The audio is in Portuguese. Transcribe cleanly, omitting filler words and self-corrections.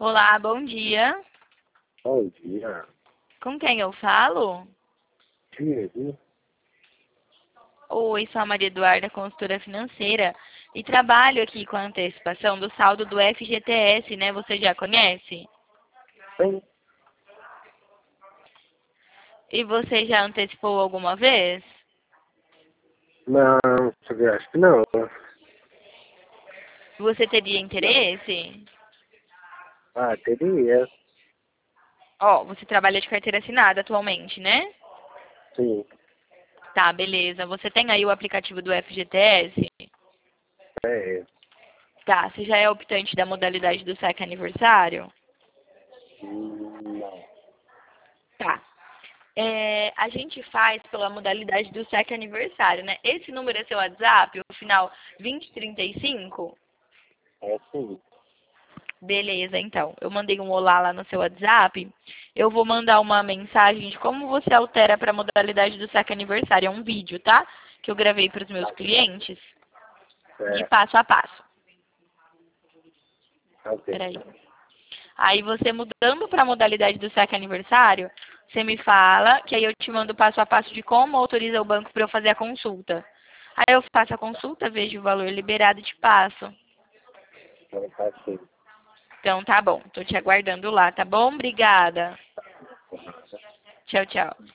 Olá, bom dia. Bom dia. Com quem eu falo? Diego. Oi, sou a Maria Eduarda, consultora financeira, e trabalho aqui com a antecipação do saldo do FGTS, né? Você já conhece? Sim. E você já antecipou alguma vez? Não, eu acho que não. Você teria Não. interesse? Ah, teria. Ó, você trabalha de carteira assinada atualmente, né? Sim. Tá, beleza. Você tem aí o aplicativo do FGTS? É. Tá, você já é optante da modalidade do saque aniversário? Não. Tá. A gente faz pela modalidade do saque aniversário, né? Esse número é seu WhatsApp, o final 2035? É sim. Beleza, então. Eu mandei um olá lá no seu WhatsApp. Eu vou mandar uma mensagem de como você altera para a modalidade do saque aniversário. É um vídeo, tá? Que eu gravei para os meus clientes de É. passo a passo. Ok. Peraí. Aí você mudando para a modalidade do saque aniversário, você me fala, que aí eu te mando passo a passo de como autoriza o banco para eu fazer a consulta. Aí eu faço a consulta, vejo o valor liberado e te passo. Então tá sim. Então tá bom, tô te aguardando lá, tá bom? Obrigada. Tchau, tchau.